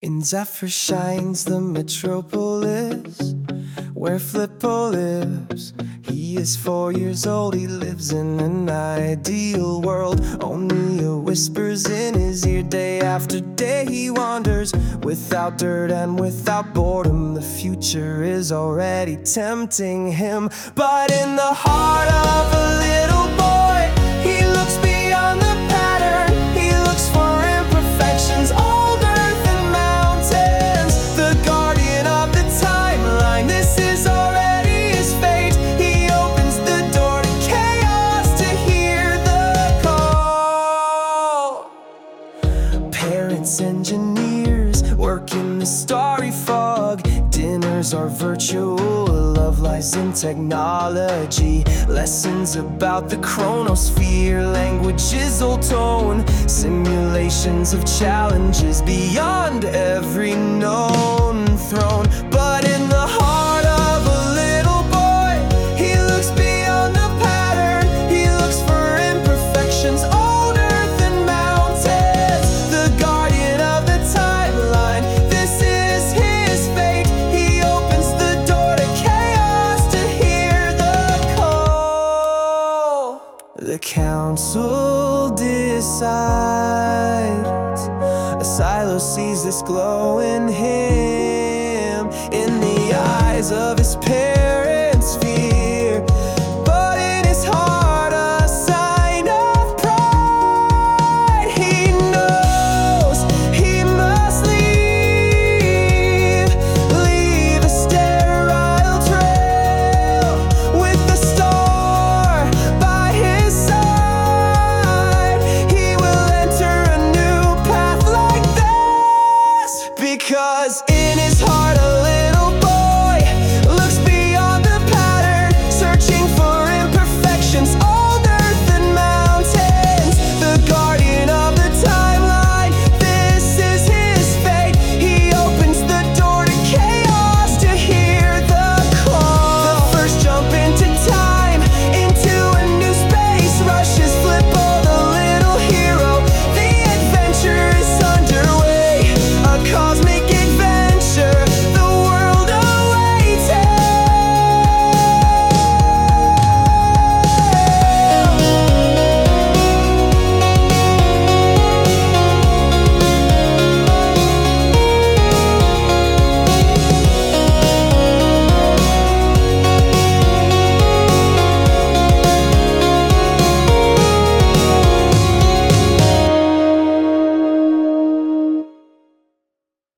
In Zephyr shines the metropolis, where Flippo lives. He is 4 years old, he lives in an ideal world. Only a whispers in his ear, day after day he wanders. Without dirt and without boredom, the future is already tempting him. But in the heart of a little boy, he looks beyond the pattern. He looks for imperfections, old earth and mountains. The guardian of the timeline, this is already his fate. He opens the door to chaos to hear the call. Parents, engineers, work in the starry fog. Dinners are virtual, love lies in technology. Lessons about the chronosphere, language's old tone. Simulations of challenges beyond every known throne. But in the heart of a little boy, he looks beyond the pattern. He looks for imperfections, old earth and mountains. The guardian of the timeline, this is his fate. He opens the door to chaos to hear the call. The council decides. A silo sees this glow in him, in the eyes of his parents' fear, but in his heart a sign of pride. He knows he must leave a sterile trail with the star by his side. He will enter a new path like this, because in his heart